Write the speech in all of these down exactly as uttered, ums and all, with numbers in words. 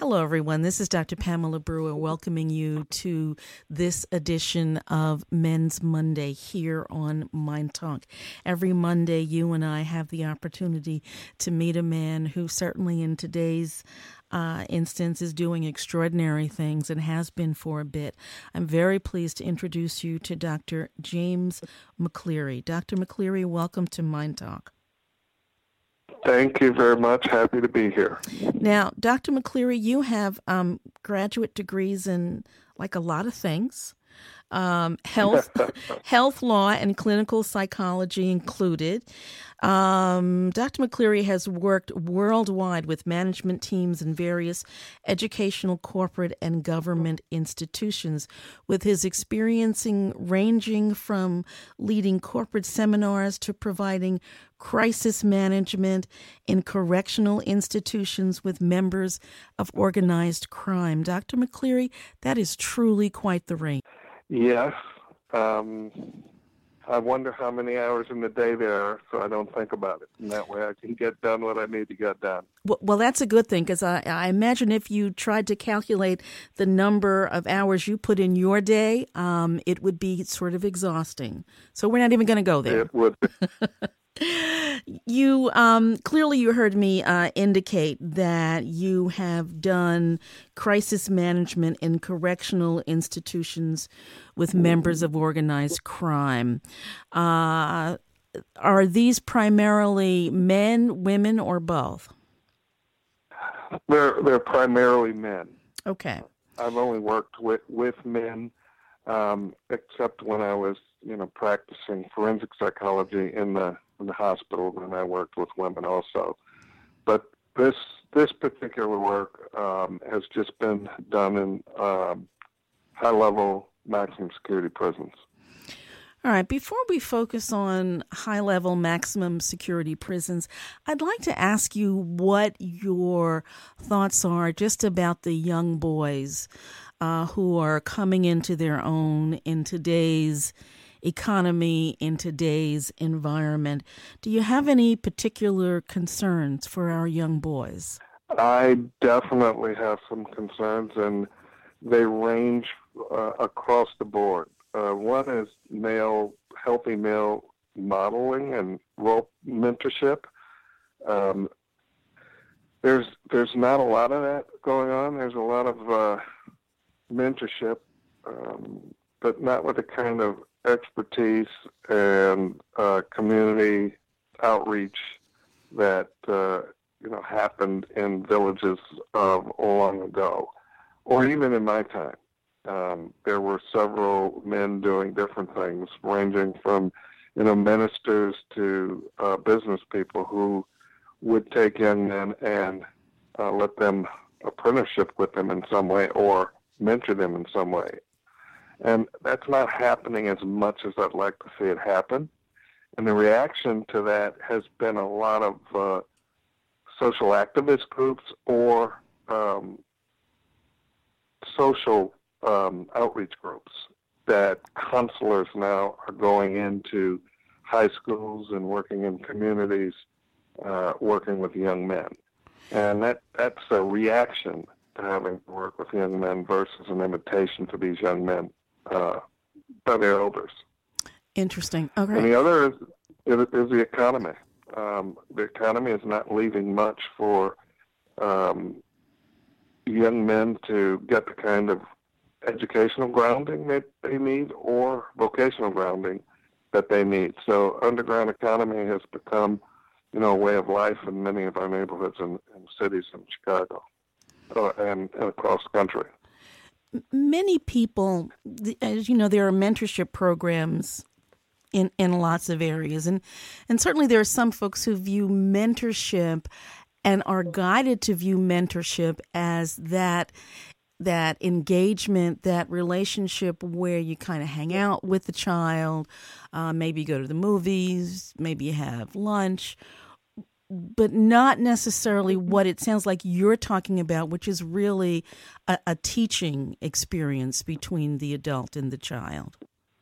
Hello, everyone. This is Doctor Pamela Brewer welcoming you to this edition of Men's Monday here on Mind Talk. Every Monday, you and I have the opportunity to meet a man who certainly in today's uh, instance is doing extraordinary things and has been for a bit. I'm very pleased to introduce you to Doctor James McCleary. Doctor McCleary, welcome to Mind Talk. Thank you very much. Happy to be here. Now, Doctor McCleary, you have um, graduate degrees in like a lot of things, um, health, health law, and clinical psychology included. Um, Doctor McCleary has worked worldwide with management teams in various educational, corporate, and government institutions, with his experiencing ranging from leading corporate seminars to providing crisis management in correctional institutions with members of organized crime. Doctor McCleary, that is truly quite the range. Yes. Um, I wonder how many hours in the day there are, so I don't think about it. And that way I can get done what I need to get done. Well, well that's a good thing, because I, I imagine if you tried to calculate the number of hours you put in your day, um, it would be sort of exhausting. So we're not even going to go there. It would be. You um, clearly you heard me uh, indicate that you have done crisis management in correctional institutions with members of organized crime. Uh, are these primarily men, women, or both? They're they're primarily men. Okay. I've only worked with with men, um, except when I was you know practicing forensic psychology in the in the hospital, and I worked with women also. But this this particular work um, has just been done in um, high-level maximum security prisons. All right, before we focus on high-level maximum security prisons, I'd like to ask you what your thoughts are just about the young boys uh, who are coming into their own in today's economy, in today's environment. Do you have any particular concerns for our young boys? I definitely have some concerns, and they range uh, across the board. Uh, one is male, healthy male modeling and role mentorship. Um, there's there's not a lot of that going on. There's a lot of uh, mentorship, um, but not with the kind of expertise and uh, community outreach that uh, you know happened in villages of long ago, or even in my time. Um, there were several men doing different things, ranging from you know ministers to uh, business people who would take young men and uh, let them apprenticeship with them in some way or mentor them in some way. And that's not happening as much as I'd like to see it happen. And the reaction to that has been a lot of uh, social activist groups or um, social um, outreach groups that counselors now are going into high schools and working in communities, uh, working with young men. And that, that's a reaction to having to work with young men versus an invitation to these young men Uh, by their elders. Interesting. Okay. And the other is, is, is the economy. Um, the economy is not leaving much for um, young men to get the kind of educational grounding that they need or vocational grounding that they need. So underground economy has become, you know, a way of life in many of our neighborhoods and, and cities in Chicago uh, and, and across the country. Many people, as you know, there are mentorship programs in, in lots of areas. And, and certainly there are some folks who view mentorship and are guided to view mentorship as that that engagement, that relationship where you kind of hang out with the child, uh, maybe you go to the movies, maybe you have lunch, but not necessarily what it sounds like you're talking about, which is really a, a teaching experience between the adult and the child.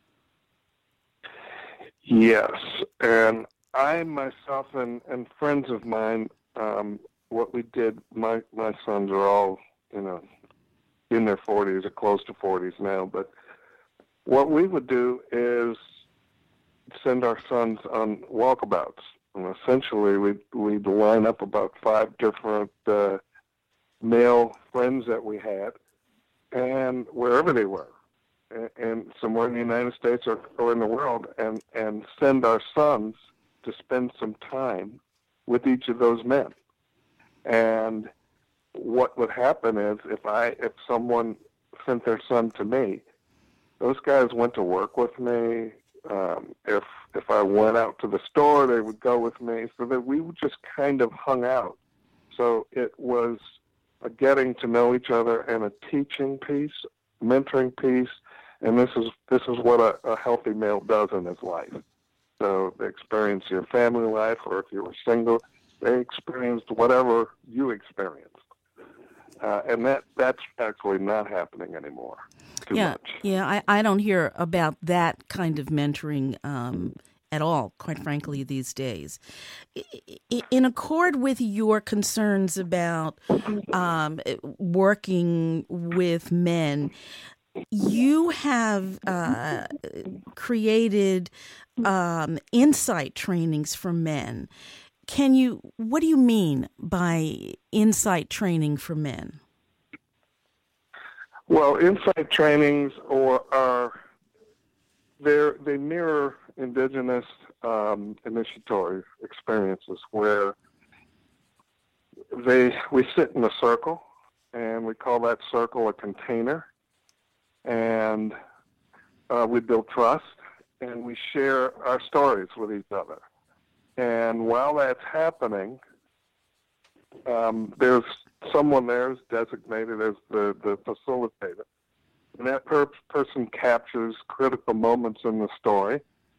Yes, and I myself and, and friends of mine, um, what we did, my, my sons are all you know, in their forties or close to forties now. But what we would do is send our sons on walkabouts. And essentially, we'd, we'd line up about five different uh, male friends that we had, and wherever they were, and, and somewhere in the United States or, or in the world, and, and send our sons to spend some time with each of those men. And what would happen is if I if someone sent their son to me, those guys went to work with me. Um, if if I went out to the store, they would go with me, so that we would just kind of hung out. So it was a getting to know each other and a teaching piece, mentoring piece, and this is this is what a, a healthy male does in his life. So they experience your family life, or if you were single, they experienced whatever you experienced. Uh, and that that's actually not happening anymore too yeah, much. Yeah, I, I don't hear about that kind of mentoring um, at all, quite frankly, these days. In accord with your concerns about um, working with men, you have uh, created um, insight trainings for men. Can you, what do you mean by insight training for men? Well, insight trainings or are, they're, they mirror indigenous um, initiatory experiences where they we sit in a circle, and we call that circle a container, and uh, we build trust, and we share our stories with each other. And while that's happening, um, there's someone there is designated as the, the facilitator. And that per- person captures critical moments in the story.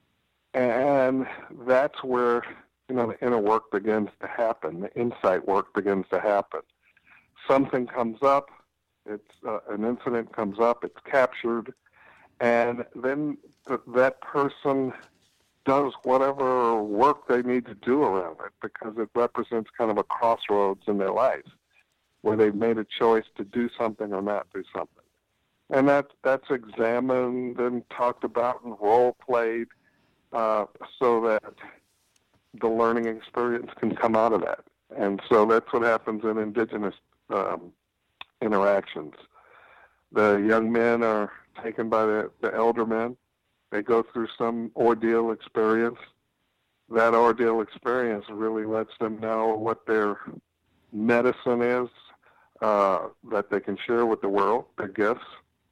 And that's where, you know, the inner work begins to happen. The insight work begins to happen. Something comes up. It's uh, an incident comes up. It's captured. And then th- that person does whatever work they need to do around it, because it represents kind of a crossroads in their life where they've made a choice to do something or not do something. And that that's examined and talked about and role-played uh, so that the learning experience can come out of that. And so that's what happens in indigenous um, interactions. The young men are taken by the, the elder men. They go through some ordeal experience. That ordeal experience really lets them know what their medicine is, uh, that they can share with the world, their gifts,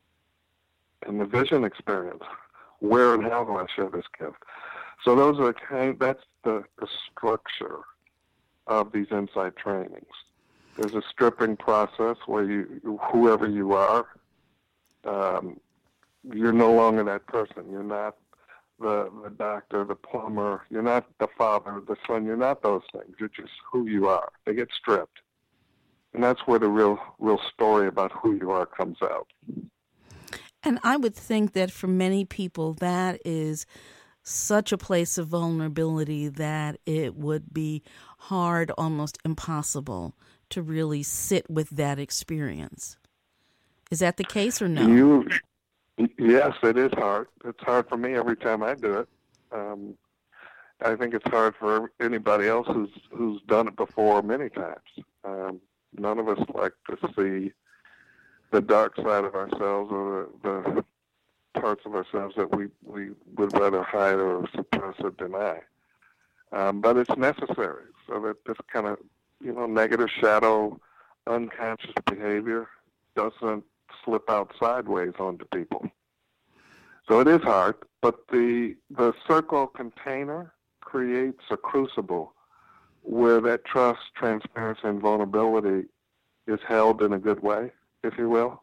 and the vision experience. Where and how do I share this gift? So those are the kind. That's the, the structure of these insight trainings. There's a stripping process where you, whoever you are, um, you're no longer that person. You're not the, the doctor, the plumber. You're not the father, the son. You're not those things. You're just who you are. They get stripped. And that's where the real real story about who you are comes out. And I would think that for many people, that is such a place of vulnerability that it would be hard, almost impossible, to really sit with that experience. Is that the case or no? You, yes, it is hard. It's hard for me every time I do it. Um, I think it's hard for anybody else who's who's done it before many times. Um, none of us like to see the dark side of ourselves or the, the parts of ourselves that we, we would rather hide or suppress or deny. Um, but it's necessary so that this kind of, you know, negative shadow, unconscious behavior doesn't slip out sideways onto people. So it is hard, but the the circle container creates a crucible where that trust, transparency, and vulnerability is held in a good way, if you will.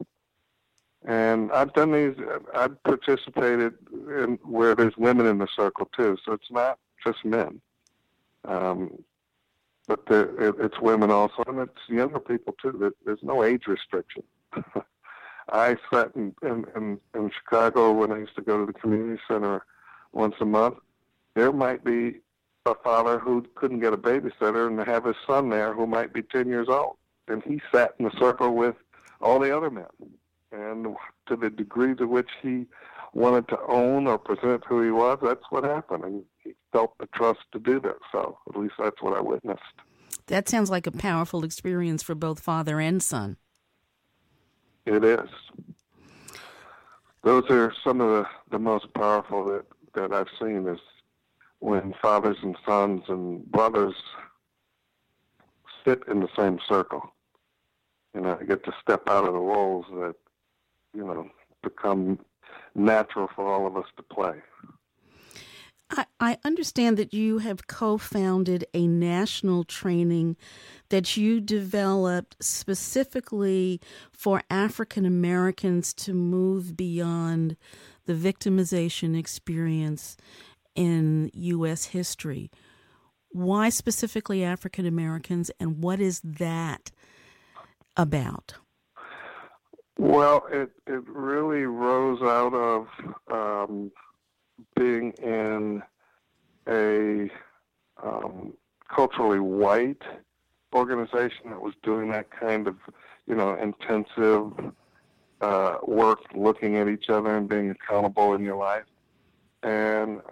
And I've done these, I've participated in where there's women in the circle too, so it's not just men. Um, but there, it, it's women also, and it's younger people too. There's no age restriction. I sat in, in, in, in Chicago when I used to go to the community center once a month. There might be a father who couldn't get a babysitter and have his son there who might be ten years old. And he sat in the circle with all the other men. And to the degree to which he wanted to own or present who he was, that's what happened. And he felt the trust to do that. So at least that's what I witnessed. That sounds like a powerful experience for both father and son. It is. Those are some of the, the most powerful that, that I've seen, is when fathers and sons and brothers sit in the same circle. You know, I get to step out of the roles that, you know, become natural for all of us to play. I, I understand that you have co-founded a national training that you developed specifically for African Americans to move beyond the victimization experience in U S history. Why specifically African Americans, and what is that about? Well, it, it really rose out of um, being in a um, culturally white organization that was doing that kind of, you know, intensive uh, work, looking at each other and being accountable in your life. And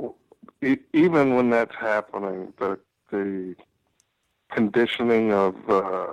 e- even when that's happening, the the conditioning of uh,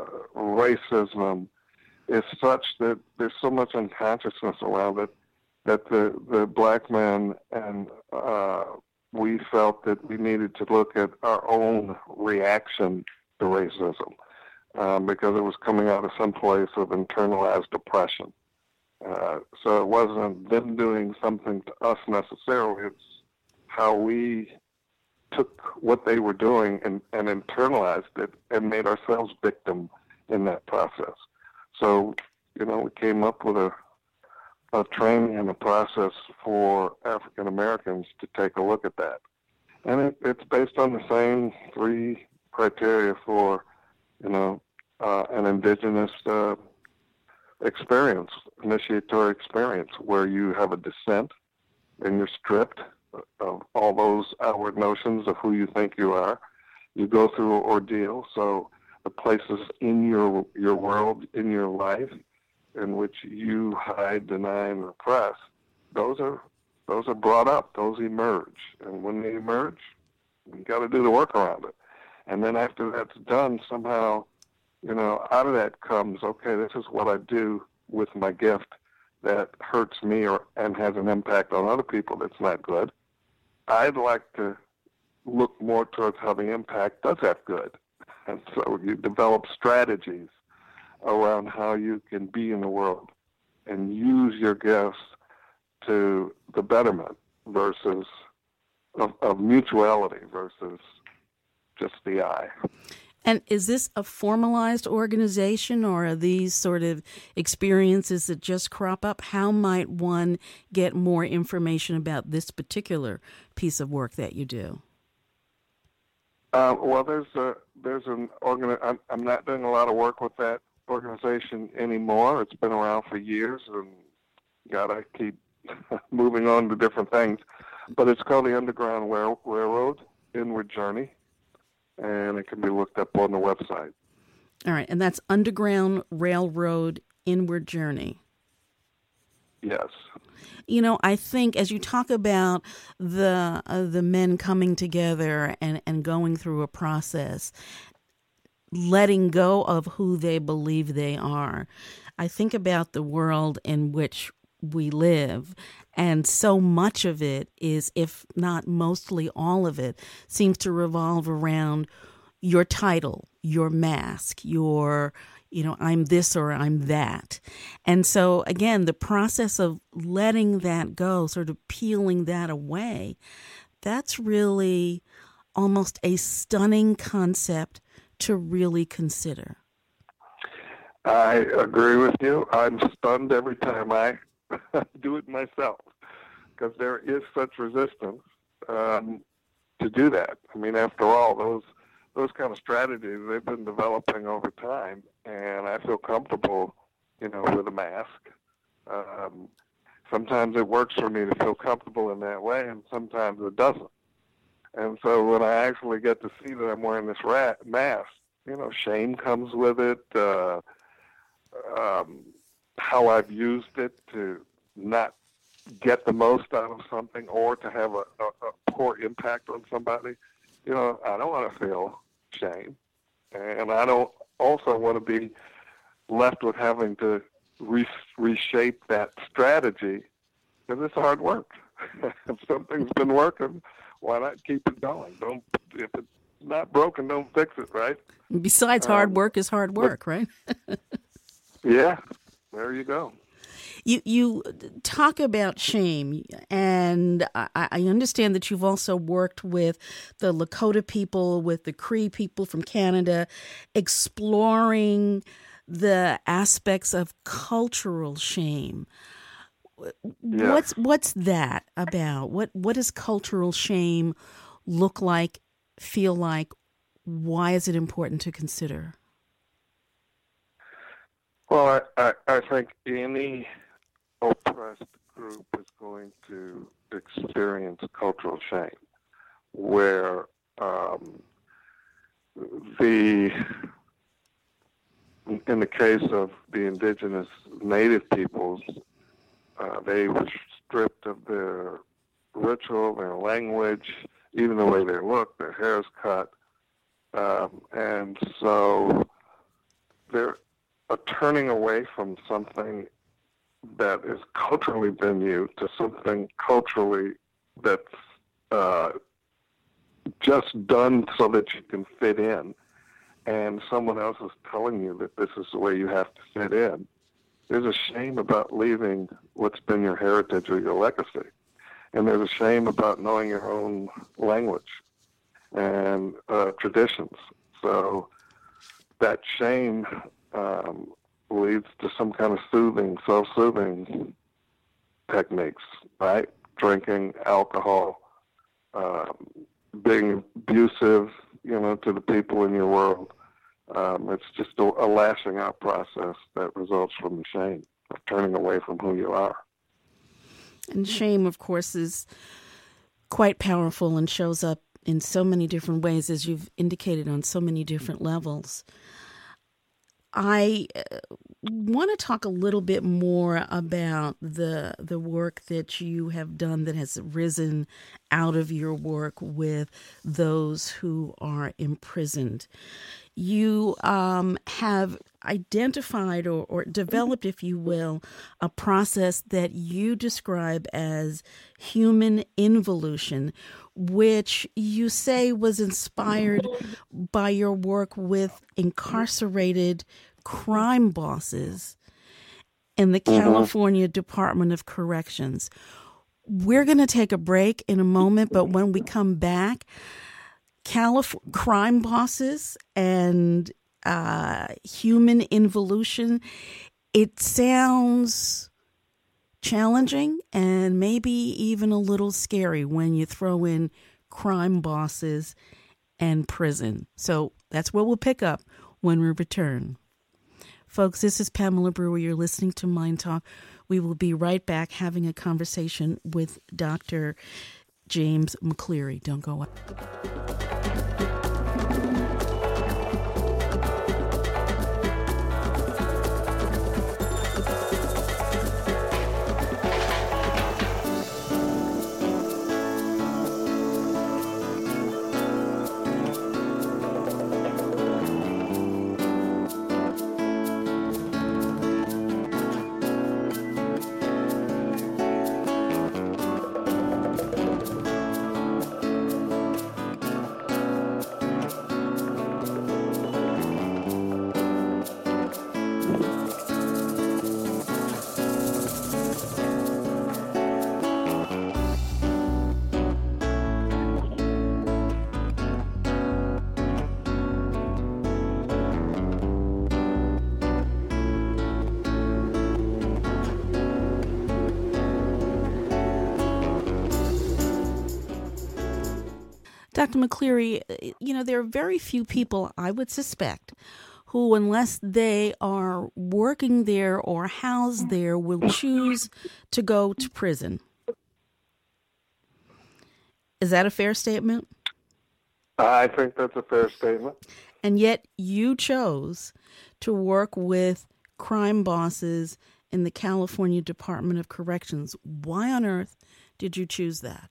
racism is such that there's so much unconsciousness around it that the, the black men and uh, we felt that we needed to look at our own reaction to racism um, because it was coming out of some place of internalized oppression. Uh, so it wasn't them doing something to us necessarily. It's how we took what they were doing and, and internalized it and made ourselves victim in that process. So, you know, we came up with a, a training and a process for African Americans to take a look at that. And it, it's based on the same three criteria for, you know, uh, an indigenous uh, experience, initiatory experience, where you have a descent and you're stripped of all those outward notions of who you think you are. You go through an ordeal. So the places in your your world, in your life, in which you hide, deny, and repress, those are those are brought up. Those emerge, and when they emerge, you got to do the work around it. And then after that's done, somehow, you know, out of that comes, okay, this is what I do with my gift that hurts me or and has an impact on other people that's not good. I'd like to look more towards how the impact does have good. And so you develop strategies around how you can be in the world and use your gifts to the betterment versus of, of mutuality versus just the I. And is this a formalized organization, or are these sort of experiences that just crop up? How might one get more information about this particular piece of work that you do? Uh, well, there's a there's an organ. I'm, I'm not doing a lot of work with that organization anymore. It's been around for years, and God, I keep moving on to different things. But it's called the Underground Rail- Railroad Inward Journey, and it can be looked up on the website. All right, and that's Underground Railroad Inward Journey. Yes. You know, I think as you talk about the uh, the men coming together and, and going through a process, letting go of who they believe they are, I think about the world in which we live, and so much of it is, if not mostly all of it, seems to revolve around your title, your mask, your, you know, I'm this or I'm that. And so, again, the process of letting that go, sort of peeling that away, that's really almost a stunning concept to really consider. I agree with you. I'm stunned every time I do it myself, because there is such resistance um, to do that. I mean, after all, those those kind of strategies, they've been developing over time, and I feel comfortable, you know, with a mask. Um, sometimes it works for me to feel comfortable in that way, and sometimes it doesn't. And so when I actually get to see that I'm wearing this rat mask, you know, shame comes with it. Uh, um, how I've used it to not get the most out of something or to have a, a, a poor impact on somebody, you know, I don't want to feel shame. And I don't also want to be left with having to re- reshape that strategy, because it's hard work. If something's been working, why not keep it going? Don't, if it's not broken, don't fix it, right? Besides, hard um, work is hard work, but, right? Yeah, there you go. You you talk about shame, and I, I understand that you've also worked with the Lakota people, with the Cree people from Canada, exploring the aspects of cultural shame. Yes. What's what's that about? What what does cultural shame look like, feel like? Why is it important to consider? Well, I, I, I think any oppressed group is going to experience cultural shame, where um, the, in the case of the indigenous native peoples, uh, they were stripped of their ritual, their language, even the way they look, their hair is cut, um, and so they're a turning away from something that is culturally venue to something culturally that's uh, just done so that you can fit in, and someone else is telling you that this is the way you have to fit in. There's a shame about leaving what's been your heritage or your legacy, and there's a shame about knowing your own language and uh, traditions. So that shame um, leads to some kind of soothing, self-soothing techniques, right? Drinking, alcohol, um, being abusive, you know, to the people in your world. Um, it's just a, a lashing out process that results from the shame of turning away from who you are. And shame, of course, is quite powerful and shows up in so many different ways, as you've indicated, on so many different levels. I uh, want to talk a little bit more about the the work that you have done that has risen out of your work with those who are imprisoned. You um, have identified or, or developed, if you will, a process that you describe as human involution, which you say was inspired by your work with incarcerated crime bosses in the California mm-hmm. Department of Corrections. We're going to take a break in a moment, but when we come back, Calif- crime bosses and uh, human involution, it sounds challenging and maybe even a little scary when you throw in crime bosses and prison. So that's where we'll pick up when we return. Folks, this is Pamela Brewer. You're listening to Mind Talk. We will be right back having a conversation with Doctor James McCleary. Don't go away. Doctor McCleary, you know, there are very few people, I would suspect, who, unless they are working there or housed there, will choose to go to prison. Is that a fair statement? I think that's a fair statement. And yet you chose to work with crime bosses in the California Department of Corrections. Why on earth did you choose that?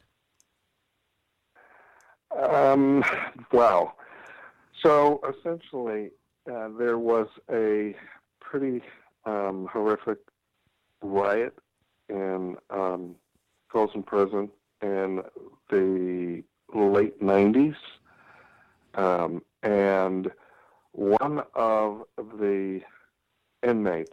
Um, wow. So essentially, uh, there was a pretty um, horrific riot in um, Folsom Prison in the late nineties. Um, and one of the inmates,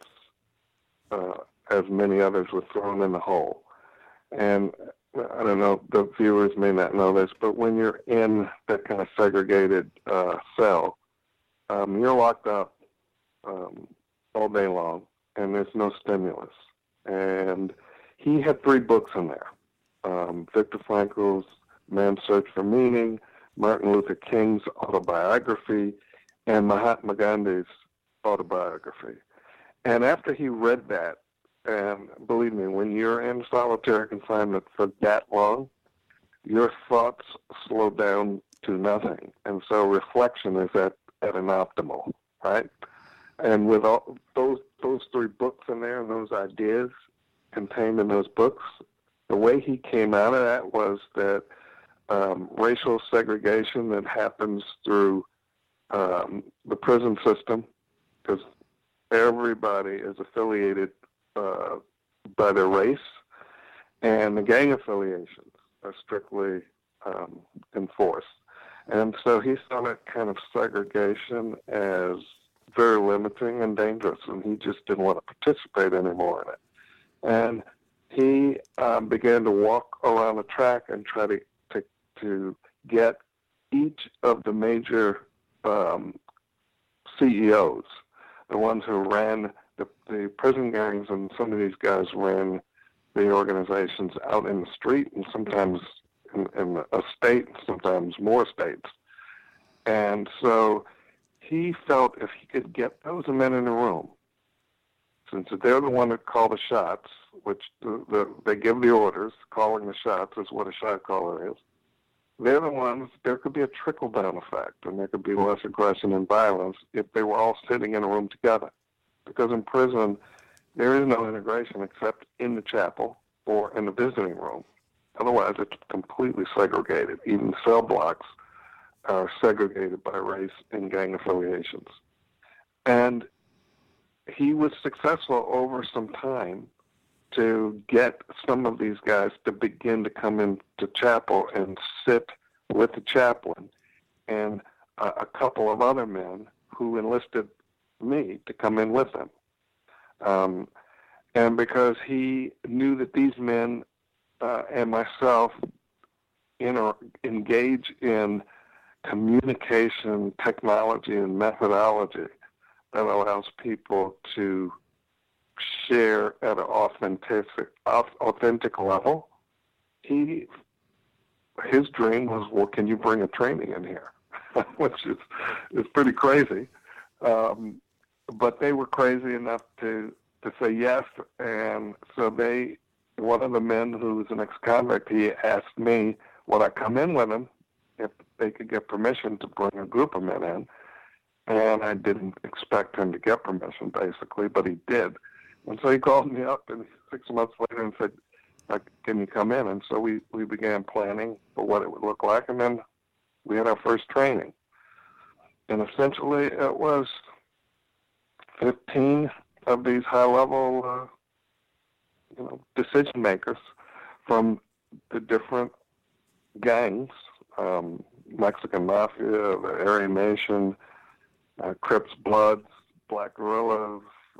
uh, as many others, were thrown in the hole. And I don't know, the viewers may not know this, but when you're in that kind of segregated uh, cell, um, you're locked up um, all day long, and there's no stimulus. And he had three books in there. Um, Viktor Frankl's Man's Search for Meaning, Martin Luther King's autobiography, and Mahatma Gandhi's autobiography. And after he read that, and believe me, when you're in solitary confinement for that long, your thoughts slow down to nothing. And so reflection is at, at an optimal, right? And with all those those three books in there and those ideas contained in those books, the way he came out of that was that um, racial segregation that happens through um, the prison system, because everybody is affiliated uh, by their race, and the gang affiliations are strictly um, enforced. And so he saw that kind of segregation as very limiting and dangerous, and he just didn't want to participate anymore in it. And he um, began to walk around the track and try to, to, to get each of the major um, C E Os, the ones who ran the, the prison gangs, and some of these guys ran the organizations out in the street and sometimes in, in a state, sometimes more states. And so he felt if he could get those men in the room, since they're the one that call the shots, which the, the, they give the orders, calling the shots is what a shot caller is. They're the ones, there could be a trickle-down effect, and there could be less aggression and violence if they were all sitting in a room together. Because in prison, there is no integration except in the chapel or in the visiting room. Otherwise, it's completely segregated. Even cell blocks are segregated by race and gang affiliations. And he was successful over some time to get some of these guys to begin to come into chapel and sit with the chaplain and uh, a couple of other men who enlisted me to come in with them. Um, and because he knew that these men uh, and myself inter- engage in communication technology and methodology that allows people to share at an authentic, authentic level, he, his dream was, well, can you bring a training in here? Which is, is pretty crazy. Um, but they were crazy enough to, to say yes. And so they, one of the men who was an ex-convict, he asked me, would I come in with him if they could get permission to bring a group of men in? And I didn't expect him to get permission, basically, but he did. And so he called me up and six months later and said, like, can you come in? And so we, we began planning for what it would look like, and then we had our first training. And essentially it was fifteen of these high-level uh, you know, decision makers from the different gangs, um, Mexican Mafia, the Aryan Nation, uh, Crips, Bloods, Black Guerrillas, uh,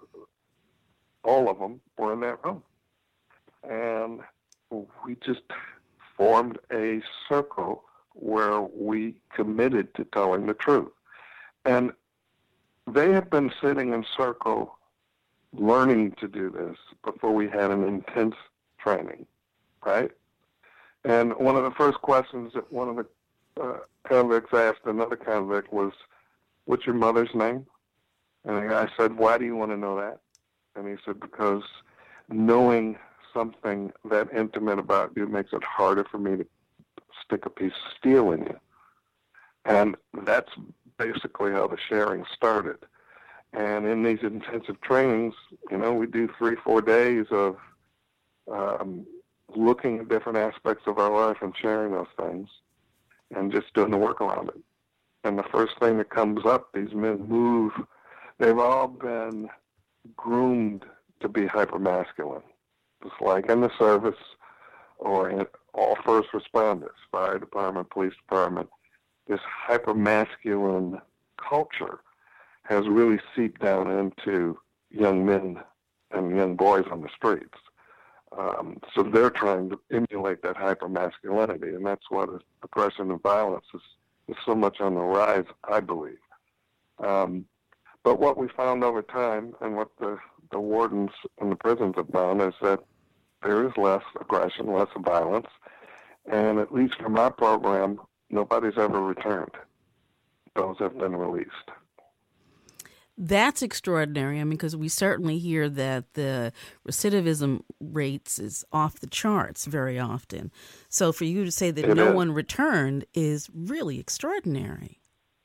all of them were in that room. And we just formed a circle where we committed to telling the truth. And they had been sitting in circle learning to do this before we had an intense training, right? And one of the first questions that one of the uh, convicts asked another convict was, what's your mother's name? And the guy said, why do you want to know that? And he said, because knowing something that intimate about you makes it harder for me to stick a piece of steel in you. And that's basically how the sharing started. And in these intensive trainings, you know, we do three, four days of um, looking at different aspects of our life and sharing those things and just doing the work around it. And the first thing that comes up, these men move, they've all been groomed to be hypermasculine. Just like in the service or in all first responders, fire department, police department, this hypermasculine culture has really seeped down into young men and young boys on the streets. Um, so they're trying to emulate that hypermasculinity, and that's what aggression and violence is, is so much on the rise, I believe. Um, but what we found over time, and what the, the wardens in the prisons have found, is that there is less aggression, less violence, and at least from our program, nobody's ever returned. Those have been released. That's extraordinary. I mean, because we certainly hear that the recidivism rates is off the charts very often. So for you to say that It no is. one returned is really extraordinary.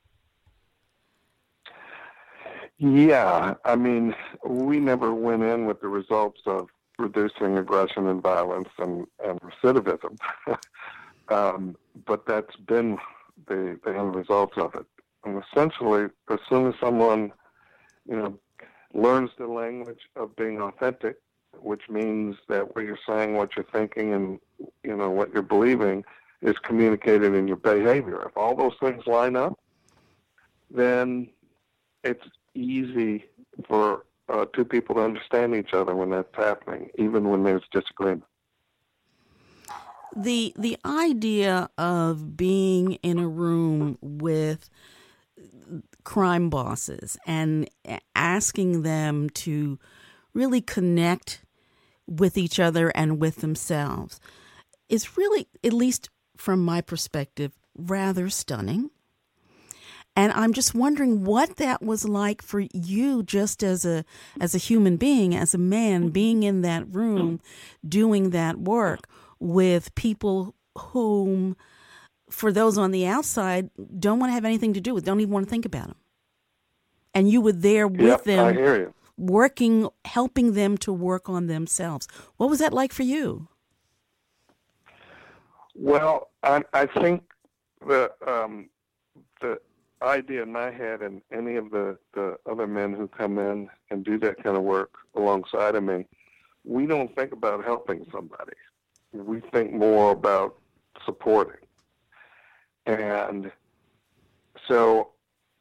Yeah, I mean, we never went in with the results of reducing aggression and violence and, and recidivism. um, but that's been the, the end results of it. And essentially, as soon as someone, you know, learns the language of being authentic, which means that what you're saying, what you're thinking, and, you know, what you're believing is communicated in your behavior. If all those things line up, then it's easy for uh, two people to understand each other when that's happening, even when there's disagreement. The the idea of being in a room with crime bosses and asking them to really connect with each other and with themselves is really, at least from my perspective, rather stunning. And I'm just wondering what that was like for you, just as a as a human being, as a man, being in that room, doing that work with people whom, for those on the outside, don't want to have anything to do with, don't even want to think about them. And you were there with Yep, them, I hear you. working, helping them to work on themselves. What was that like for you? Well, I, I think the um, the idea in my head, and any of the, the other men who come in and do that kind of work alongside of me, we don't think about helping somebody. We think more about supporting. And so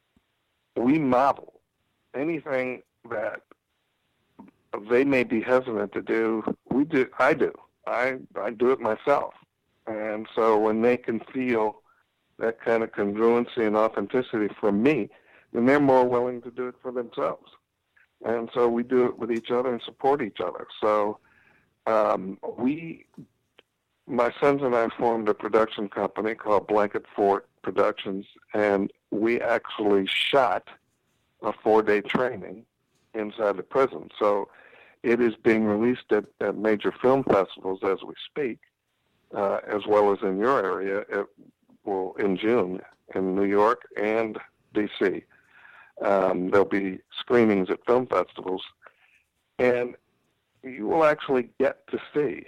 we model anything that they may be hesitant to do. We do. I do. I I do it myself. And so when they can feel that kind of congruency and authenticity from me, then they're more willing to do it for themselves. And so we do it with each other and support each other. So um, we, my sons and I formed a production company called Blanket Fort Productions, and we actually shot a four-day training inside the prison. So it is being released at, at major film festivals as we speak, uh, as well as in your area, at, well, in June in New York and D C Um, there'll be screenings at film festivals, and you will actually get to see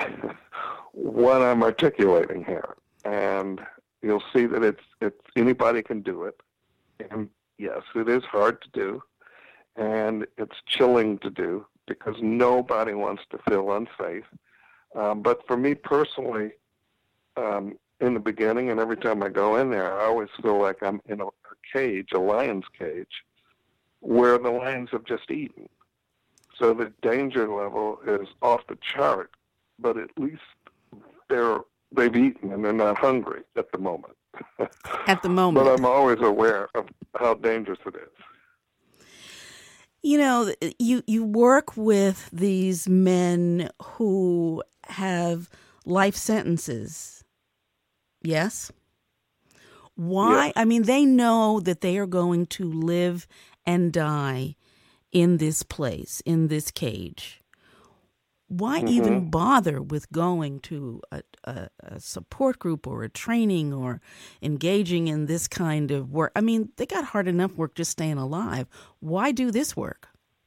what I'm articulating here. And you'll see that it's it's anybody can do it. And yes, it is hard to do, and it's chilling to do because nobody wants to feel unsafe. Um, but for me personally, um, in the beginning and every time I go in there, I always feel like I'm in a, a cage, a lion's cage, where the lions have just eaten. So the danger level is off the chart, but at least they're, they've eaten and they're not hungry at the moment. At the moment. But I'm always aware of how dangerous it is. You know, you, you work with these men who have life sentences. Yes? Why? Yes. I mean, they know that they are going to live and die in this place, in this cage. why Mm-hmm. even bother with going to a, a, a support group or a training or engaging in this kind of work? I mean, they got hard enough work just staying alive. Why do this work?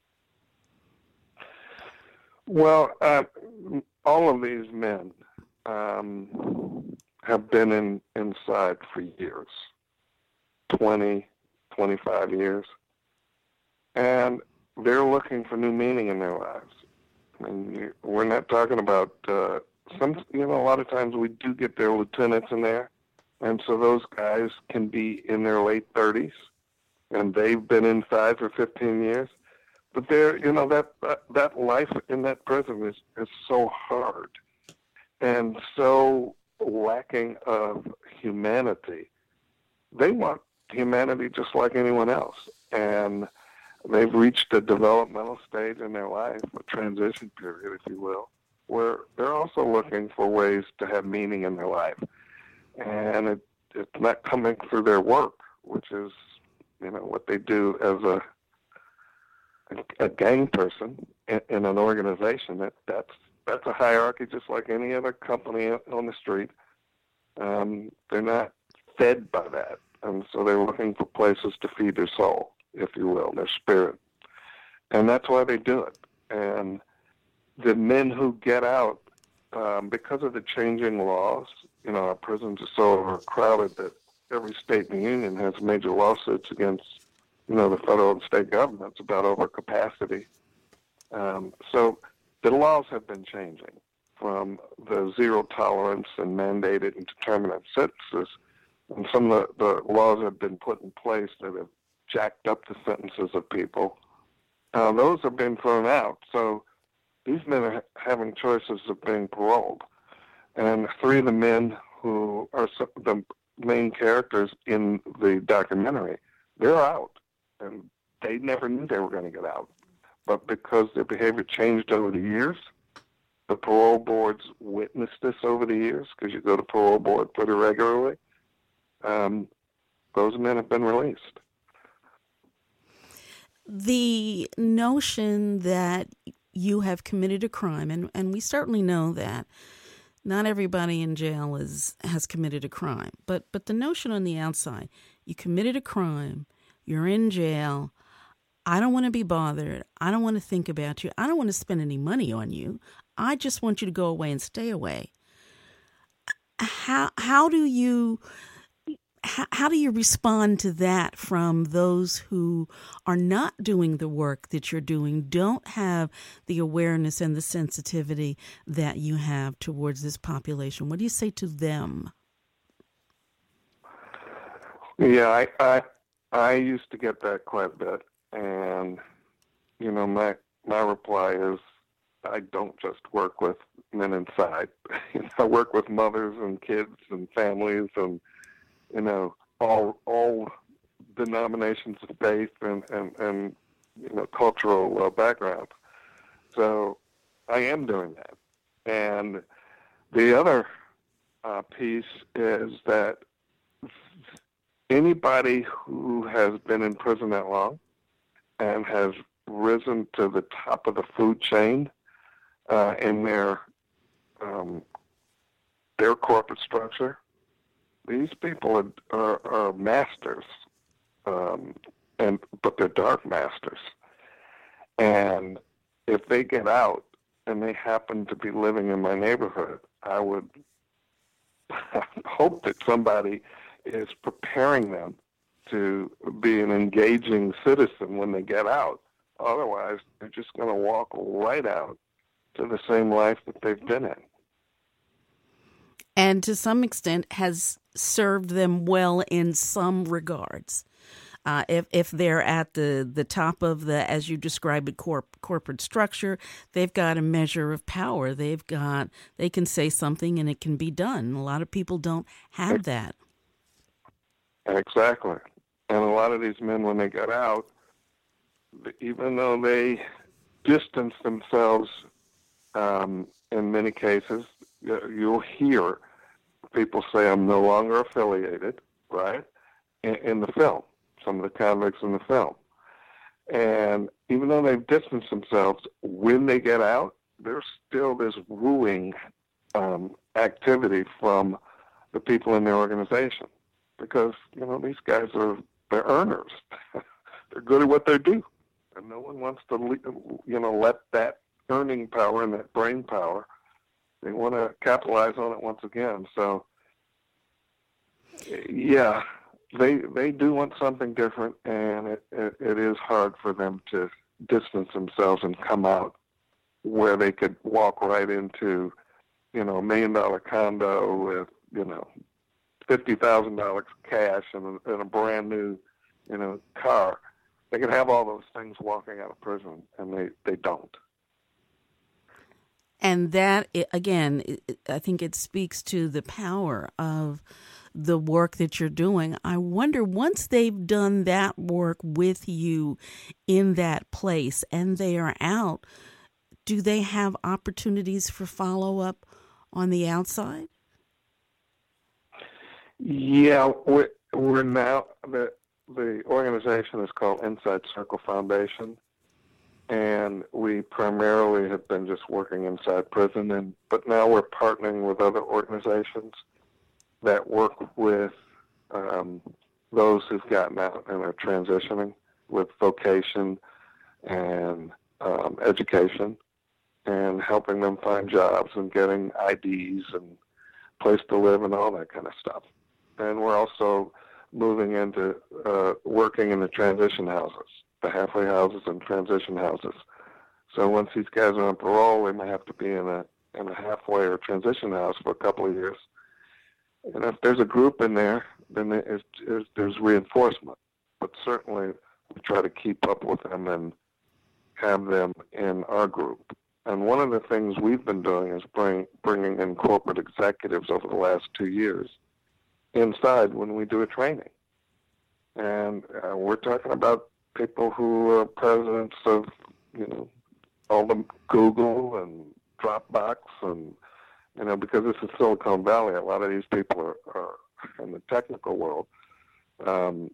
Well, uh, all of these men um, have been in inside for years, twenty, twenty-five years, and they're looking for new meaning in their lives. And we're not talking about uh, some. You know, a lot of times we do get their lieutenants in there, and so those guys can be in their late thirties, and they've been inside for fifteen years. But they're, you know, that, that that life in that prison is is so hard, and so lacking of humanity. They want humanity just like anyone else, and they've reached a developmental stage in their life, a transition period, if you will, where they're also looking for ways to have meaning in their life. And it, it's not coming through their work, which is, you know, what they do as a a gang person in, in an organization. That that's that's a hierarchy, just like any other company on the street. Um, they're not fed by that, and so they're looking for places to feed their soul, if you will, their spirit. And that's why they do it. And the men who get out, um, because of the changing laws, you know, our prisons are so overcrowded that every state in the union has major lawsuits against, you know, the federal and state governments about overcapacity. Um, so the laws have been changing from the zero tolerance and mandated and determinate sentences. And some of the, the laws have been put in place that have jacked up the sentences of people. Uh, those have been thrown out. So these men are having choices of being paroled. And three of the men who are the main characters in the documentary, they're out. And they never knew they were going to get out. But because their behavior changed over the years, the parole boards witnessed this over the years, because you go to parole board pretty regularly, um, those men have been released. The notion that you have committed a crime, and, and we certainly know that not everybody in jail is has committed a crime, but but the notion on the outside, you committed a crime, you're in jail, I don't want to be bothered, I don't want to think about you, I don't want to spend any money on you, I just want you to go away and stay away. How how do you how, how do you respond to that from those who are not doing the work that you're doing, don't have the awareness and the sensitivity that you have towards this population? What do you say to them? Yeah, I I, I used to get that quite a bit, and you know, my my reply is, I don't just work with men inside. I work with mothers and kids and families and, you know, all all denominations of faith and, and, and you know, cultural uh, backgrounds. So I am doing that. And the other uh, piece is that anybody who has been in prison that long and has risen to the top of the food chain uh, in their um, their corporate structure, these people are, are, are masters, um, and but they're dark masters. And if they get out and they happen to be living in my neighborhood, I would hope that somebody is preparing them to be an engaging citizen when they get out. Otherwise, they're just going to walk right out to the same life that they've been in. And to some extent has served them well in some regards. Uh, if if they're at the, the top of the, as you described it, corp, corporate structure, they've got a measure of power. They've got, they can say something and it can be done. A lot of people don't have that. Exactly. And a lot of these men, when they get out, even though they distance themselves, um, in many cases, you'll hear people say, I'm no longer affiliated, right, in, in the film, some of the convicts in the film. And even though they've distanced themselves, when they get out, there's still this wooing um, activity from the people in the organization because, you know, these guys are, they're earners. They're good at what they do. And no one wants to, you know, let that earning power and that brain power, they want to capitalize on it once again. So, yeah, they they do want something different, and it, it, it is hard for them to distance themselves and come out where they could walk right into, you know, a million dollar condo with, you know, fifty thousand dollars cash and a, and a brand new, you know, car. They can have all those things walking out of prison, and they, they don't. And that, again, I think it speaks to the power of the work that you're doing. I wonder, once they've done that work with you in that place and they are out, do they have opportunities for follow-up on the outside? Yeah, we're, we're now, the, the organization is called Inside Circle Foundation, and we primarily have been just working inside prison, and but now we're partnering with other organizations that work with um, those who've gotten out and are transitioning with vocation and um, education and helping them find jobs and getting I Ds and place to live and all that kind of stuff. And we're also moving into uh, working in the transition houses, the halfway houses and transition houses. So once these guys are on parole, they may have to be in a in a halfway or transition house for a couple of years. And if there's a group in there, then there's, there's reinforcement. But certainly we try to keep up with them and have them in our group. And one of the things we've been doing is bring, bringing in corporate executives over the last two years inside when we do a training. And uh, we're talking about people who are presidents of, you know, all the Google and Dropbox and, you know, because this is Silicon Valley, a lot of these people are, are in the technical world. Um,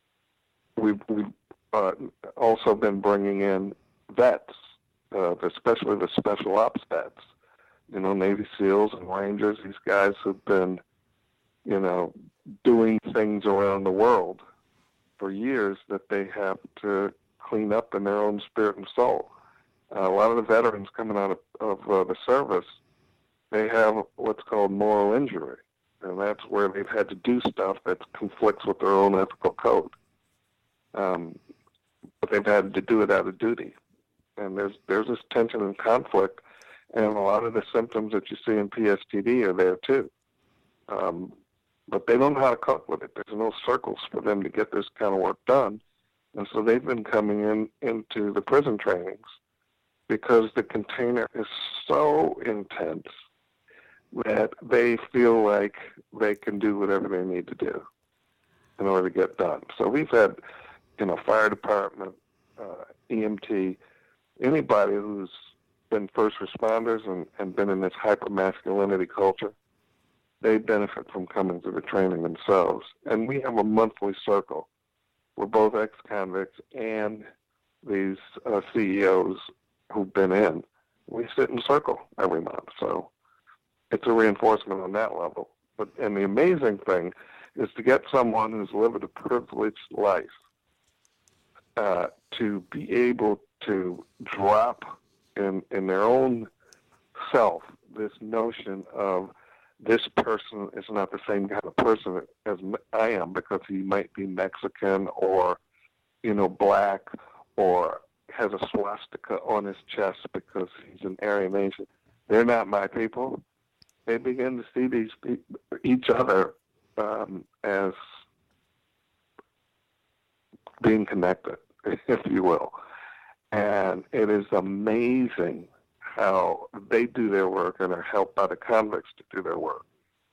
we've we've uh, also been bringing in vets, uh, especially the special ops vets, you know, Navy SEALs and Rangers, these guys who've been, you know, doing things around the world for years that they have to clean up in their own spirit and soul. Uh, a lot of the veterans coming out of, of uh, the service, they have what's called moral injury, and that's where they've had to do stuff that conflicts with their own ethical code. Um, but they've had to do it out of duty. And there's there's this tension and conflict, and a lot of the symptoms that you see in P S T D are there too. Um, but they don't know how to cope with it. There's no circles for them to get this kind of work done. And so they've been coming in into the prison trainings because the container is so intense that they feel like they can do whatever they need to do in order to get done. So we've had, you know, fire department, uh, E M T, anybody who's been first responders and, and been in this hyper-masculinity culture, they benefit from coming to the training themselves. And we have a monthly circle where both ex-convicts and these uh, C E Os who've been in, we sit in circle every month. So it's a reinforcement on that level. But and the amazing thing is to get someone who's lived a privileged life uh, to be able to drop in in their own self this notion of this person is not the same kind of person as I am because he might be Mexican or, you know, black or has a swastika on his chest because he's an Aryan Asian. They're not my people. They begin to see these each other um, as being connected, if you will. And it is amazing how they do their work and are helped by the convicts to do their work.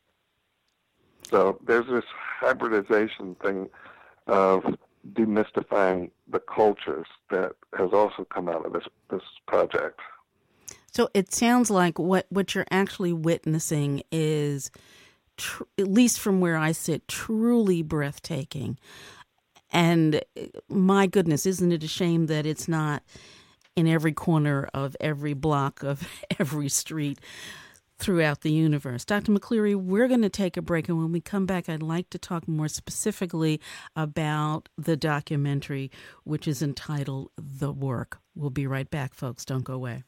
So there's this hybridization thing of demystifying the cultures that has also come out of this this project. So it sounds like what, what you're actually witnessing is, tr- at least from where I sit, truly breathtaking. And my goodness, isn't it a shame that it's not in every corner of every block of every street throughout the universe. Doctor McCleary, we're going to take a break, and when we come back, I'd like to talk more specifically about the documentary, which is entitled The Work. We'll be right back, folks. Don't go away.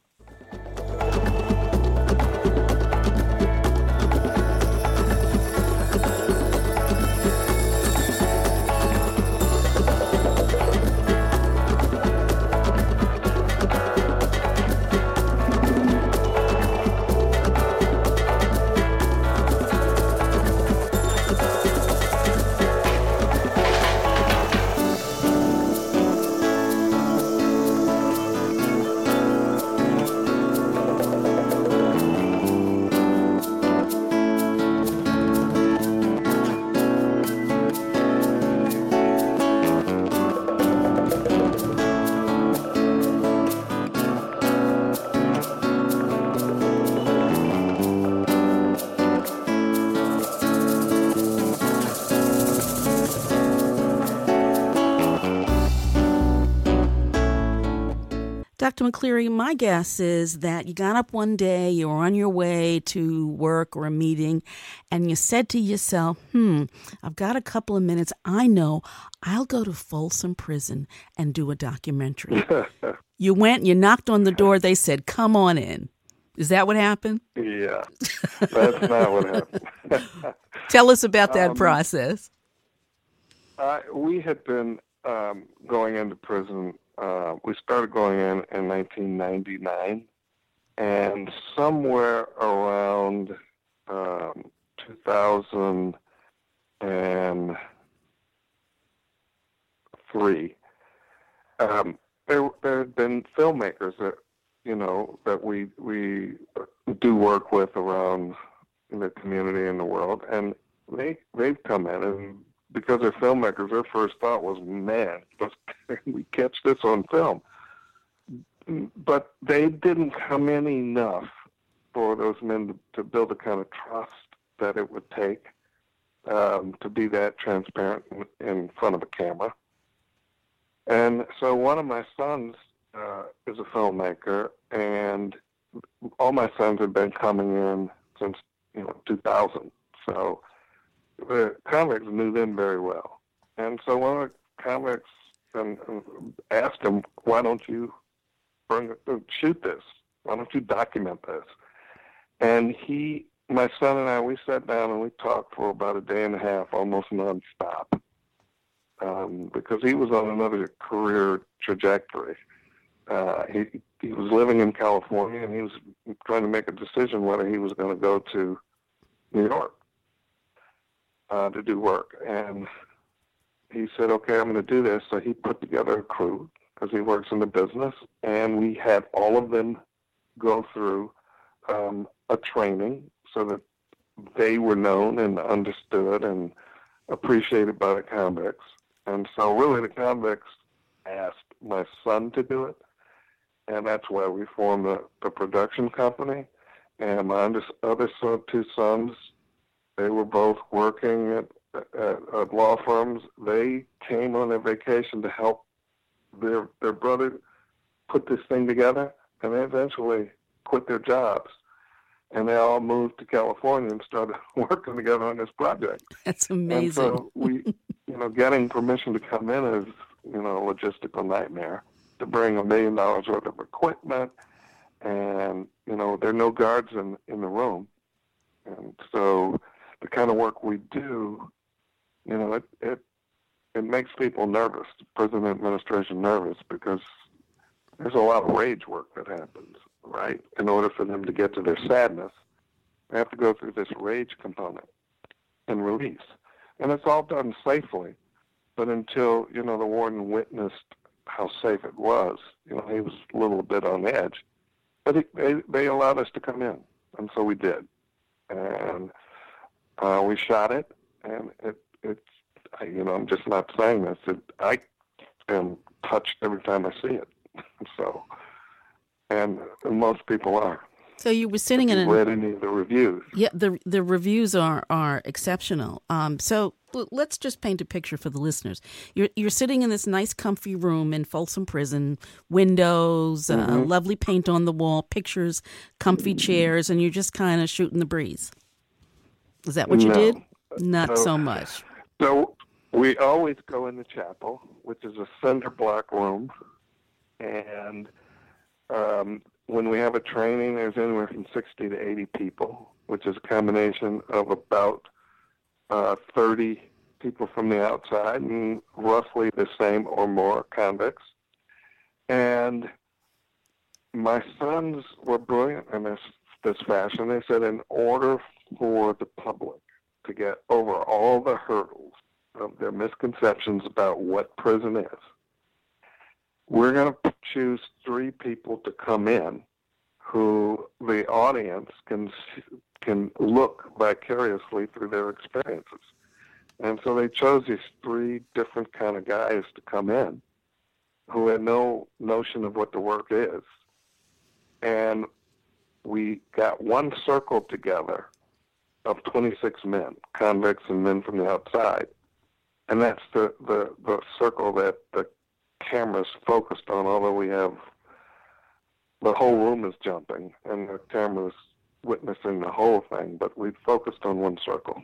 Doctor McCleary, my guess is that you got up one day, you were on your way to work or a meeting, and you said to yourself, hmm, I've got a couple of minutes. I know I'll go to Folsom Prison and do a documentary. You went, you knocked on the door, they said, come on in. Is that what happened? Yeah, that's not what happened. Tell us about that um, process. Uh, we had been um, going into prison. Uh, we started going in in nineteen ninety-nine, and somewhere around um, two thousand three, um, there there had been filmmakers that you know that we we do work with around the community and the world, and they they've come in and. Because they're filmmakers, their first thought was, man, let's, we catch this on film. But they didn't come in enough for those men to, to build the kind of trust that it would take um, to be that transparent in, in front of a camera. And so one of my sons uh, is a filmmaker, and all my sons have been coming in since, you know, two thousand. So the convicts knew them very well. And so one of the convicts um, asked him, why don't you bring uh, shoot this? Why don't you document this? And he, my son and I, we sat down and we talked for about a day and a half, almost nonstop, um, because he was on another career trajectory. Uh, he, he was living in California, and he was trying to make a decision whether he was going to go to New York. Uh, to do work, and he said, okay, I'm going to do this. So he put together a crew, because he works in the business, and we had all of them go through um, a training so that they were known and understood and appreciated by the convicts. And so really the convicts asked my son to do it, and that's why we formed the, the production company. And my other son, two sons, they were both working at, at, at law firms. They came on their vacation to help their their brother put this thing together, and they eventually quit their jobs. And they all moved to California and started working together on this project. That's amazing. And so we, you know, getting permission to come in is, you know, a logistical nightmare. To bring a million dollars worth of equipment, and, you know, there are no guards in, in the room. And so the kind of work we do, you know, it, it it makes people nervous, the prison administration nervous, because there's a lot of rage work that happens, right? In order for them to get to their sadness, they have to go through this rage component and release. And it's all done safely, but until, you know, the warden witnessed how safe it was, you know, he was a little bit on edge. But it, they, they allowed us to come in, and so we did. And Uh, we shot it, and it, it's, you know, I'm just not saying this. It, I am touched every time I see it. So, and, and most people are. So you were sitting if in you a... read any of the reviews. Yeah, the the reviews are, are exceptional. Um, so l- let's just paint a picture for the listeners. You're you're sitting in this nice, comfy room in Folsom Prison, windows, Mm-hmm. uh, lovely paint on the wall, pictures, comfy chairs, and you're just kind of shooting the breeze. Is that what you No. did? Not So, so much. so we always go in the chapel, which is a cinder block room, and um, when we have a training, there's anywhere from sixty to eighty people, which is a combination of about uh, thirty people from the outside and roughly the same or more convicts. And my sons were brilliant in this, this fashion. They said in order for the public to get over all the hurdles of their misconceptions about what prison is, we're going to choose three people to come in who the audience can can look vicariously through their experiences. And so they chose these three different kind of guys to come in who had no notion of what the work is. And we got one circle together of twenty-six men, convicts and men from the outside. And that's the, the, the circle that the camera's focused on, although we have the whole room is jumping and the camera's witnessing the whole thing, but we focused on one circle.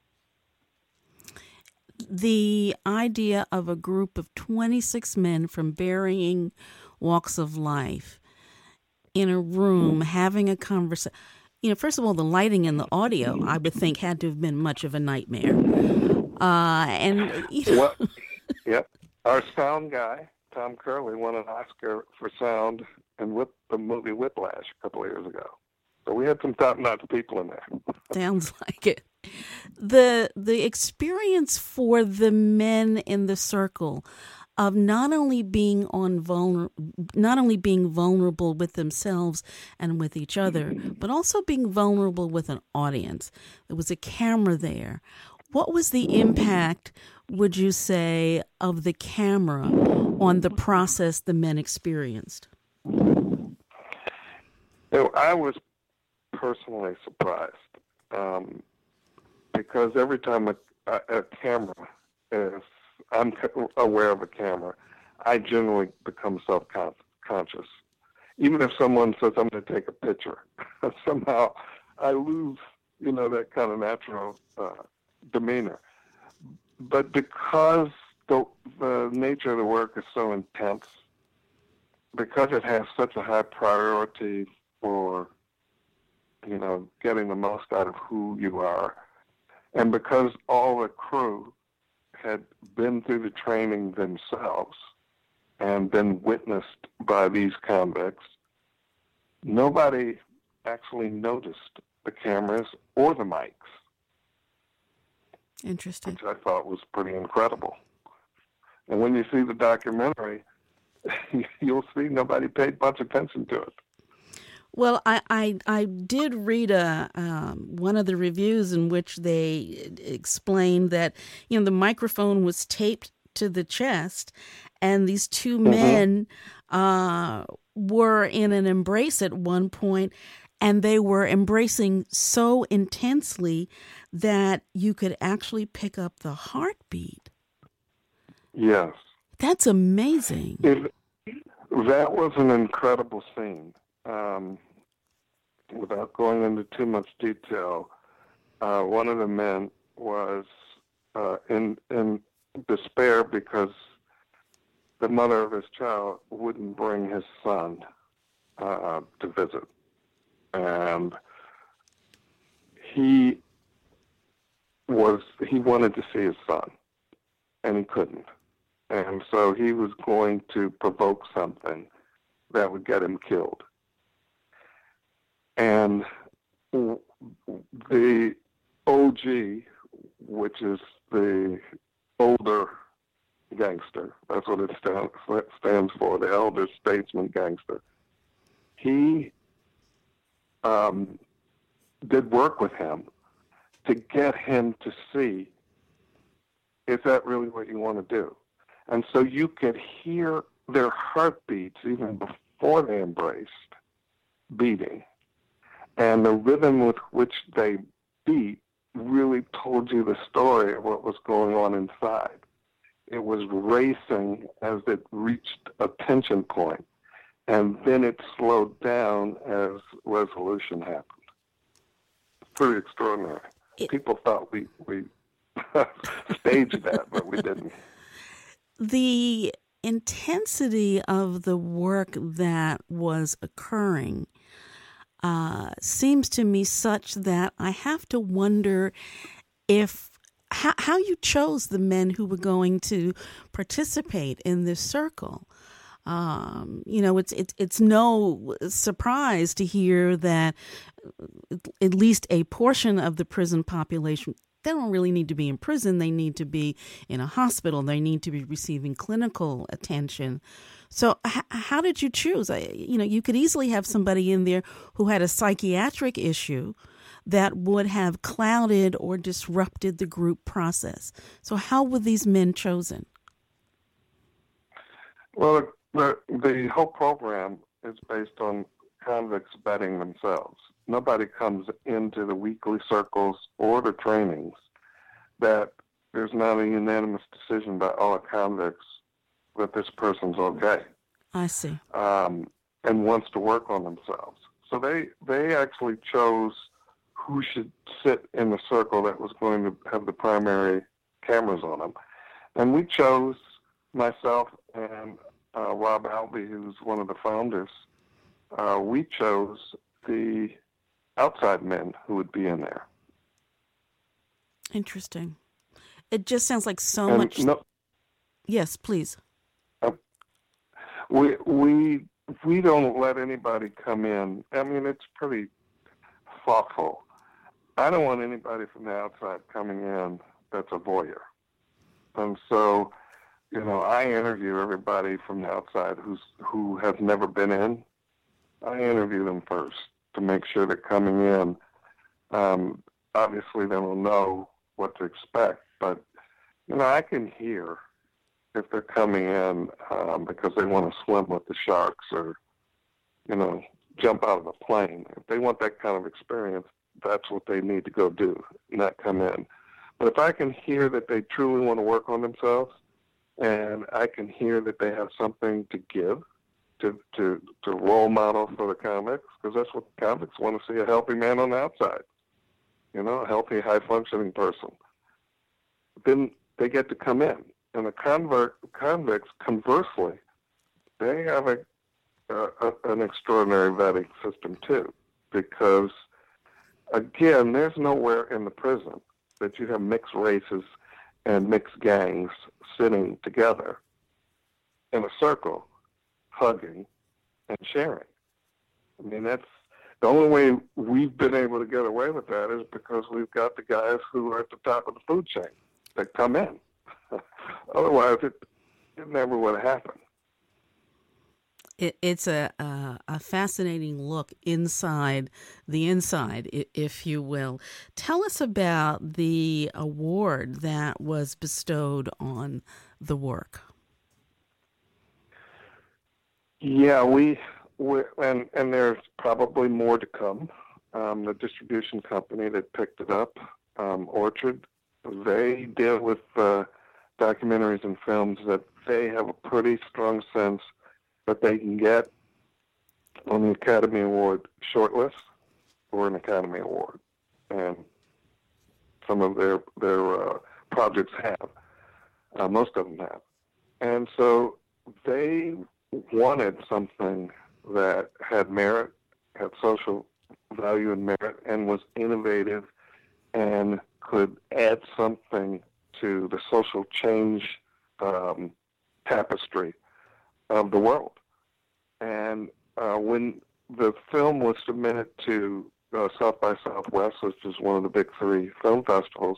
The idea of a group of twenty-six men from varying walks of life in a room having a conversation. You know, first of all, the lighting and the audio, I would think, had to have been much of a nightmare. Uh, and, you know. Well, yep. Our sound guy, Tom Curley, won an Oscar for sound and with the movie Whiplash a couple of years ago. So we had some top-notch people in there. Sounds like it. The the experience for the men in the circle of not only being on vulner, not only being vulnerable with themselves and with each other, but also being vulnerable with an audience. There was a camera there. What was the impact, would you say, of the camera on the process the men experienced? You know, I was personally surprised um, because every time a, a, a camera is, I'm aware of a camera, I generally become self-conscious. Even if someone says I'm going to take a picture, somehow I lose, you know, that kind of natural uh, demeanor. But because the, the nature of the work is so intense, because it has such a high priority for, you know, getting the most out of who you are, and because all the crew had been through the training themselves and been witnessed by these convicts, nobody actually noticed the cameras or the mics. Interesting. Which I thought was pretty incredible. And when you see the documentary, you'll see nobody paid much attention to it. Well, I, I, I did read a um, one of the reviews in which they explained that, you know, the microphone was taped to the chest and these two Mm-hmm. men uh, were in an embrace at one point, and they were embracing so intensely that you could actually pick up the heartbeat. Yes. That's amazing. It, that was an incredible scene. Um, without going into too much detail, uh, one of the men was uh, in in despair because the mother of his child wouldn't bring his son uh, to visit, and he was he wanted to see his son, and he couldn't, and so he was going to provoke something that would get him killed. And the O G, which is the older gangster, that's what it stands, stands for, the elder statesman gangster, he um, did work with him to get him to see, is that really what you want to do? And so you could hear their heartbeats even before they embraced, beating. And the rhythm with which they beat really told you the story of what was going on inside. It was racing as it reached a tension point, and then it slowed down as resolution happened. Pretty extraordinary. It, People thought we, we staged that, but we didn't. The intensity of the work that was occurring uh, seems to me such that I have to wonder if how, how you chose the men who were going to participate in this circle. Um, you know, it's it's it's no surprise to hear that at least a portion of the prison population, they don't really need to be in prison. They need to be in a hospital. They need to be receiving clinical attention. So h- how did you choose? I, you know, you could easily have somebody in there who had a psychiatric issue that would have clouded or disrupted the group process. So how were these men chosen? Well, the, the whole program is based on convicts vetting themselves. Nobody comes into the weekly circles or the trainings that there's not a unanimous decision by all the convicts that this person's okay. I see. Um, and wants to work on themselves. So they, they actually chose who should sit in the circle that was going to have the primary cameras on them. And we chose myself and uh, Rob Albee, who's one of the founders. Uh, we chose the outside men who would be in there. Interesting. It just sounds like so and much. No, yes, please. Uh, we we we don't let anybody come in. I mean, it's pretty thoughtful. I don't want anybody from the outside coming in that's a voyeur. And so, you know, I interview everybody from the outside who's who has never been in. I interview them first to make sure they're coming in. Um, obviously, they don't know what to expect, but, you know, I can hear if they're coming in um, because they want to swim with the sharks or, you know, jump out of a plane. If they want that kind of experience, that's what they need to go do, not come in. But if I can hear that they truly want to work on themselves, and I can hear that they have something to give, to to, to role model for the convicts, because that's what the convicts want to see, a healthy man on the outside, you know, a healthy, high-functioning person. Then they get to come in. And the convert, convicts, conversely, they have a, a, a an extraordinary vetting system, too, because, again, there's nowhere in the prison that you have mixed races and mixed gangs sitting together in a circle, hugging and sharing. I mean, that's the only way we've been able to get away with that is because we've got the guys who are at the top of the food chain that come in. Otherwise, it, it never would have happened. It, it's a, a a fascinating look inside the inside, if you will. Tell us about the award that was bestowed on the work. Yeah, we, we and and there's probably more to come. Um, the distribution company that picked it up, um, Orchard, they deal with uh, documentaries and films that they have a pretty strong sense that they can get on the Academy Award shortlist or an Academy Award, and some of their their uh, projects have. Uh, most of them have, and so they wanted something that had merit, had social value and merit, and was innovative and could add something to the social change um, tapestry of the world. And uh, when the film was submitted to uh, South by Southwest, which is one of the big three film festivals,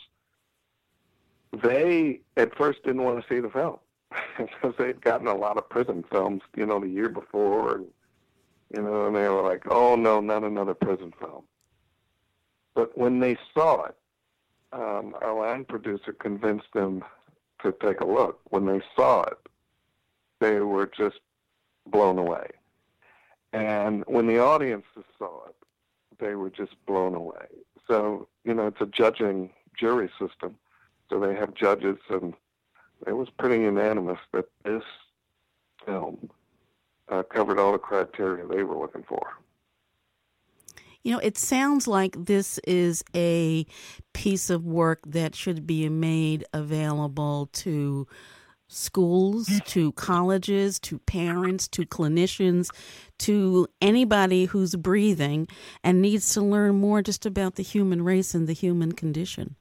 they at first didn't want to see the film because they'd gotten a lot of prison films, you know, the year before, and, you know, and they were like, oh, no, not another prison film. But when they saw it, um, our line producer convinced them to take a look. When they saw it, they were just blown away. And when the audiences saw it, they were just blown away. so, you know, it's a judging jury system. So they have judges, and it was pretty unanimous that this film uh, covered all the criteria they were looking for. You know, it sounds like this is a piece of work that should be made available to schools, to colleges, to parents, to clinicians, to anybody who's breathing and needs to learn more just about the human race and the human condition.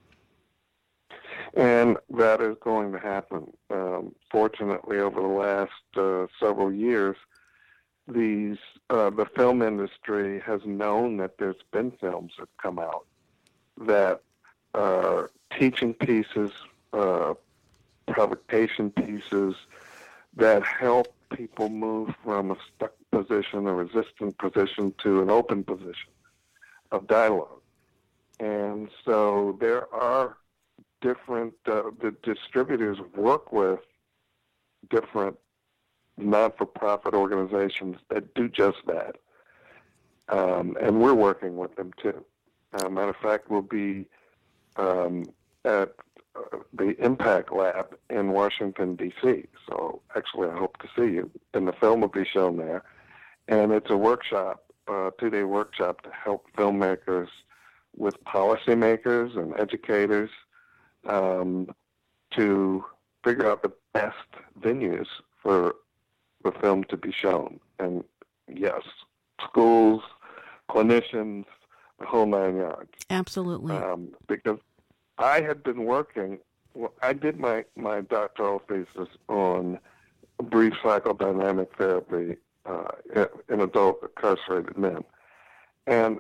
And that is going to happen. Um, fortunately, over the last uh, several years, these uh, the film industry has known that there's been films that come out that are teaching pieces, uh, provocation pieces that help people move from a stuck position, a resistant position, to an open position of dialogue. And so there are different, uh, the distributors work with different not-for-profit organizations that do just that. Um, and we're working with them too. Uh, matter of fact, we'll be um, at uh, the Impact Lab in Washington, D C So actually, I hope to see you. And the film will be shown there. And it's a workshop, a two-day workshop to help filmmakers with policymakers and educators um, to figure out the best venues for the film to be shown. And yes, schools, clinicians, the whole nine yards. Absolutely. Um, because I had been working, well, I did my, my doctoral thesis on brief psychodynamic therapy uh, in adult incarcerated men. And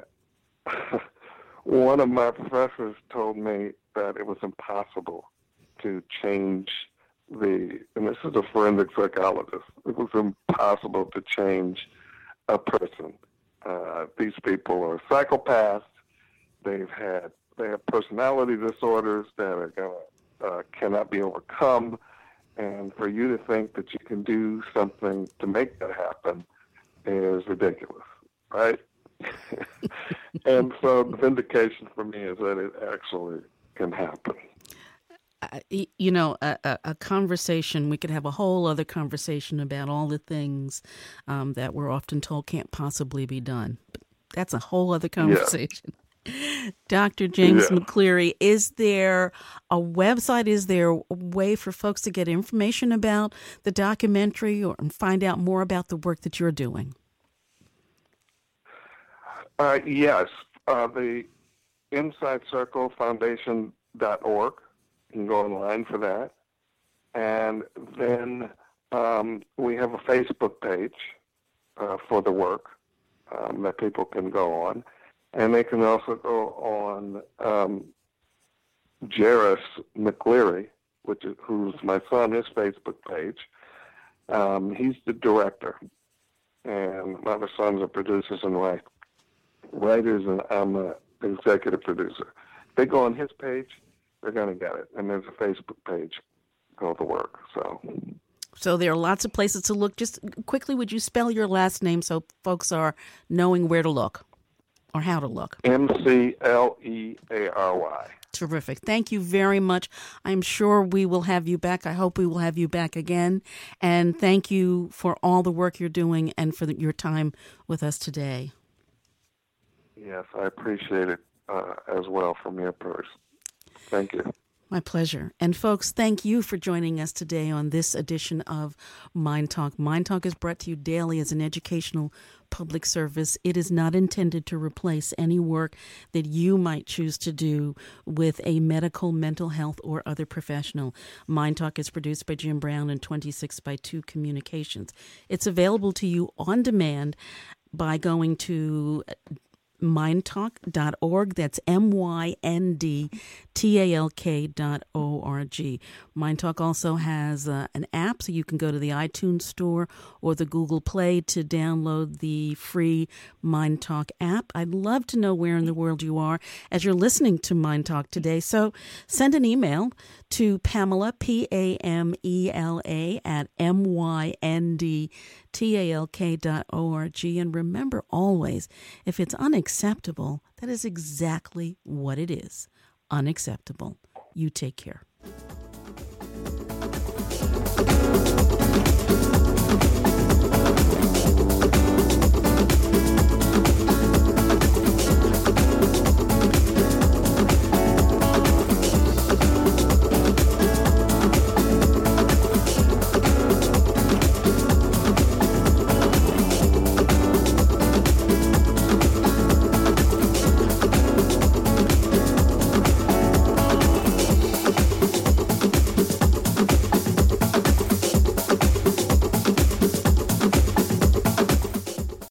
one of my professors told me that it was impossible to change the, and this is a forensic psychologist, it was impossible to change a person. Uh, these people are psychopaths. They've had, they have personality disorders that are gonna, uh, cannot be overcome. And for you to think that you can do something to make that happen is ridiculous, right? And so the vindication for me is that it actually can happen. Uh, you know, a, a, a conversation, we could have a whole other conversation about all the things um, that we're often told can't possibly be done. But that's a whole other conversation. Yeah. Doctor James yeah. McCleary, is there a website? Is there a way for folks to get information about the documentary or find out more about the work that you're doing? Uh, yes. Uh, the Inside Circle Foundation dot org. You can go online for that. And then um, we have a Facebook page uh, for the work um, that people can go on. And they can also go on um, Jairus McCleary, which is, who's my son, his Facebook page. Um, he's the director. And my other sons are producers and write, writers, and I'm an executive producer. They go on his page, they're going to get it. And there's a Facebook page called The Work. So so there are lots of places to look. Just quickly, would you spell your last name so folks are knowing where to look or how to look? M C L E A R Y. Terrific. Thank you very much. I'm sure we will have you back. I hope we will have you back again. And thank you for all the work you're doing and for the, your time with us today. Yes, I appreciate it uh, as well from your purse. Thank you. My pleasure. And folks, thank you for joining us today on this edition of Mind Talk. Mind Talk is brought to you daily as an educational public service. It is not intended to replace any work that you might choose to do with a medical, mental health, or other professional. Mind Talk is produced by Jim Brown and twenty-six by two Communications. It's available to you on demand by going to mind talk dot org. That's M Y N D T A L K dot O R G. MindTalk also has uh, an app, so you can go to the iTunes Store or the Google Play to download the free MindTalk app. I'd love to know where in the world you are as you're listening to MindTalk today. So send an email to Pamela, P A M E L A, at M Y N D T A L K dot O R G. And remember always, if it's unacceptable, that is exactly what it is. Unacceptable. You take care.